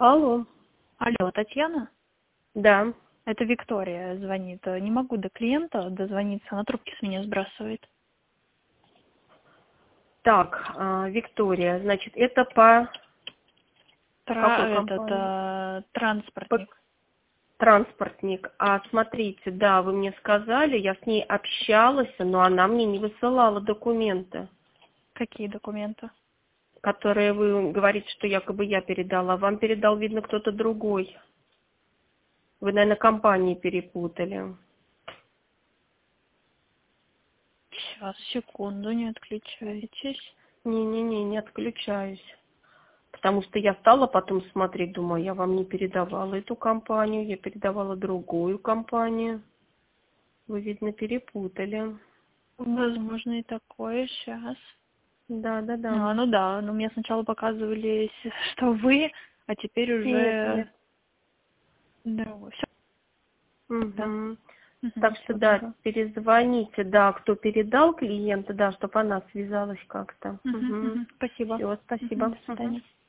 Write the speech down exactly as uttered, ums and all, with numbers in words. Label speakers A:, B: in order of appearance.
A: Алло.
B: Алло, Татьяна?
A: Да.
B: Это Виктория звонит. Не могу до клиента дозвониться, она трубки с меня сбрасывает.
A: Так, а, Виктория, значит, это по какой
B: Тра- этот
A: компании?
B: э,
A: По
B: транспортник.
A: транспортник. А смотрите, да, вы мне сказали, я с ней общалась, но она мне не высылала документы,
B: Какие документы?
A: которые вы говорите, что якобы я передала. Вам передал, видно, кто-то другой. Вы, наверное, компании перепутали.
B: Сейчас, секунду, не отключайтесь.
A: Не-не-не, не отключаюсь. Потому что я стала потом смотреть, думаю, я вам не передавала эту компанию, я передавала другую компанию. Вы, видно, перепутали.
B: Возможно и такое, сейчас.
A: Да, да, да.
B: А, ну да, но мне сначала показывали, что вы, а теперь
A: Нет,
B: уже
A: нет.
B: другой. Всё, да.
A: Угу.
B: Мгм,
A: Так что,
B: всего
A: да,
B: доброго.
A: перезвоните, да, кто передал клиента, да, чтобы она связалась как-то.
B: Мгм,
A: Угу.
B: мгм. Спасибо.
A: Все,
B: Мгм,
A: спасибо.
B: до
A: Угу.
B: свидания.